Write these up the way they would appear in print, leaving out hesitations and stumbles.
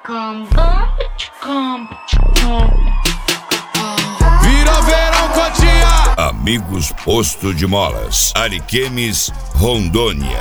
Vira verão Cotia. Amigos Posto de Molas, Ariquemes, Rondônia.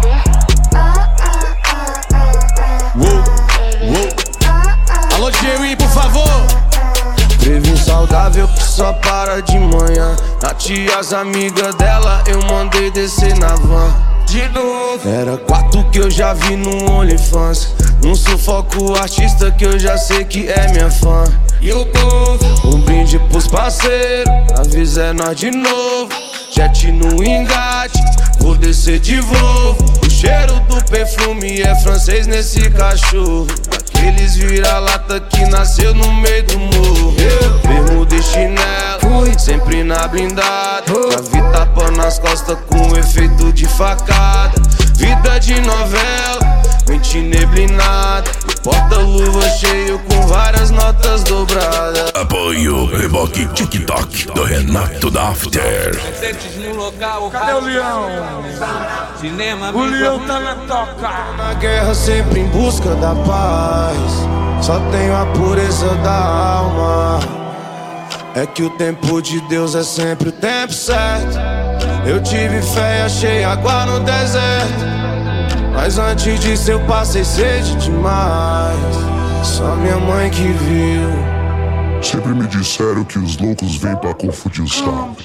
Alô, Jerry, por favor. Teve um saudável que só para de manhã. Na tia, as amigas dela, eu mandei descer na van. De novo. Era 4 que eu já vi no OnlyFans. Num sufoco artista que eu já sei que é minha fã. E o povo, um brinde pros parceiros. Avisa é nós de novo. Jet no engate, vou descer de Volvo. O cheiro do perfume é francês nesse cachorro. Aqueles vira-lata que nasceu no meio do morro. Bermuda e chinelo, sempre na blindada. Já vi tapa nas costas com efeito de facada. Vida de novela, mente neblinada. Porta-luva cheio com várias notas dobradas. Apoio Reboque TikTok do Renato da After. Cadê o Leão? O Leão tá na toca. Na guerra sempre em busca da paz. Só tenho a pureza da alma. É que o tempo de Deus é sempre o tempo certo. Eu tive fé e achei água no deserto. Mas antes disso eu passei sede demais. Só minha mãe que viu. Sempre me disseram que os loucos vêm pra confundir os sábios.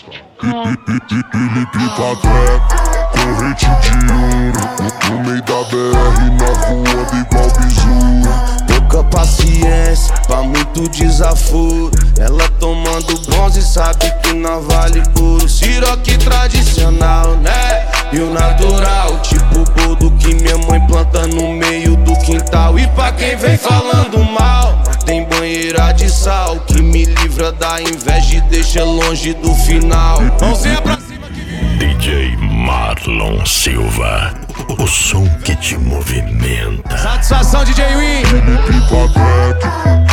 Ele pica corrente de ouro. No meio da BR, nós voando igual besouro. Pouca paciência, pra muito desaforo. Ela tomando bronze sabe que não vale ouro. Siroque tradicional, né? E o natural, tipo boldo que minha mãe planta no meio do quintal. E pra quem vem falando mal, tem banheira de sal que me livra da inveja e deixa longe do final. Mãozinha pra cima que DJ Marlon Silva, o som que te movimenta. satisfação, DJ Win. Ele pica crack,